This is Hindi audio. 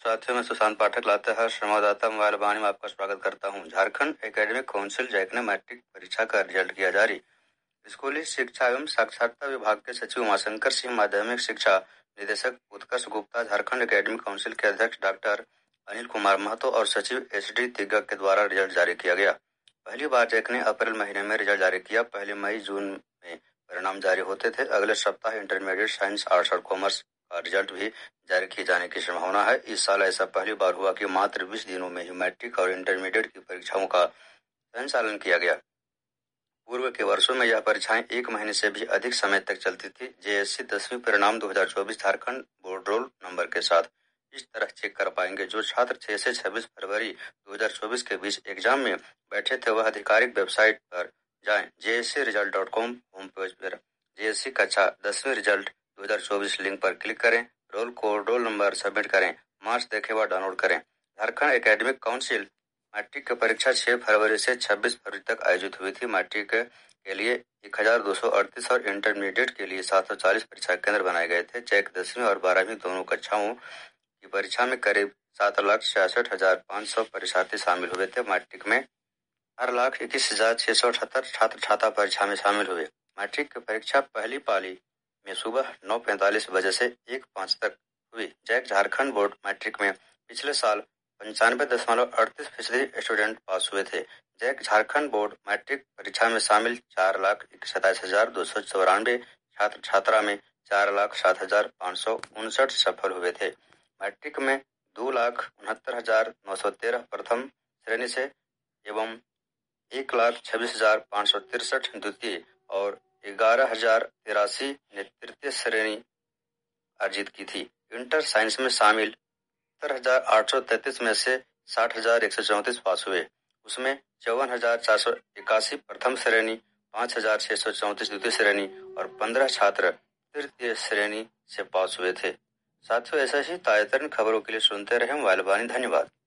साथियों, मैं सुशांत पाठक लाते हैं संवाददाता मोबाइल वाणी में आपका स्वागत करता हूं। झारखंड एकेडमिक काउंसिल जैक ने मैट्रिक परीक्षा का रिजल्ट किया जारी। स्कूली शिक्षा एवं साक्षरता विभाग के सचिव उमाशंकर सिंह, माध्यमिक शिक्षा निदेशक उत्कर्ष गुप्ता, झारखंड एकेडमिक काउंसिल के अध्यक्ष डॉक्टर अनिल कुमार महतो और सचिव SD तिग्गा के द्वारा रिजल्ट जारी किया गया। पहली बार जैक ने अप्रैल महीने में रिजल्ट जारी किया। पहली मई जून में परिणाम जारी होते थे। अगले सप्ताह इंटरमीडिएट साइंस, आर्ट्स और कॉमर्स का रिजल्ट भी जारी किए जाने की संभावना है। इस साल ऐसा पहली बार हुआ कि मात्र 20 दिनों में ही मैट्रिक और इंटरमीडिएट की परीक्षाओं का संचालन किया गया। पूर्व के वर्षों में यह परीक्षाएं 1 महीने से भी अधिक समय तक चलती थी। JSC 10वीं परिणाम 2024 झारखंड बोर्ड रोल नंबर के साथ इस तरह चेक कर पाएंगे। जो छात्र 6 से 26 फरवरी 2024 के बीच एग्जाम में बैठे थे वह आधिकारिक वेबसाइट पर जाएं। JSCresult.com होम पेज पर JSC कक्षा 10वीं रिजल्ट 2024 लिंक पर क्लिक करें। Roll code, roll number submit करें। मार्क्स देखें व डाउनलोड करें। झारखंड एकेडमिक काउंसिल मैट्रिक की परीक्षा 6 फरवरी से 26 फरवरी तक आयोजित हुई थी। मैट्रिक के लिए 1238 और इंटरमीडिएट के लिए 740 परीक्षा केंद्र बनाए गए थे। जैक 10वीं और 12वीं दोनों कक्षाओं की परीक्षा में करीब 7,66,500 परीक्षार्थी शामिल हुए थे। मैट्रिक में 4,21,678 छात्र छात्रा परीक्षा में शामिल हुए। मैट्रिक की परीक्षा पहली पाली में सुबह 9:45 बजे से 1:05 तक हुई। जैक झारखंड बोर्ड मैट्रिक में पिछले साल 95.38% स्टूडेंट पास हुए थे। जैक झारखंड बोर्ड मैट्रिक परीक्षा में शामिल 4,27,294 छात्र छात्रा में 4,07,559 सफल हुए थे। मैट्रिक में 2,69,913 प्रथम श्रेणी से एवं 1,26,563 द्वितीय और 11,083 ने तृतीय श्रेणी अर्जित की थी। इंटर साइंस में शामिल 70,833 में से 60,134 पास हुए। उसमें 54,481 प्रथम श्रेणी, 5,634 द्वितीय श्रेणी और 15 छात्र तृतीय श्रेणी से पास हुए थे। साथियों, ऐसे ही ताज़ातरीन खबरों के लिए सुनते रहें मोबाइल वाणी। धन्यवाद।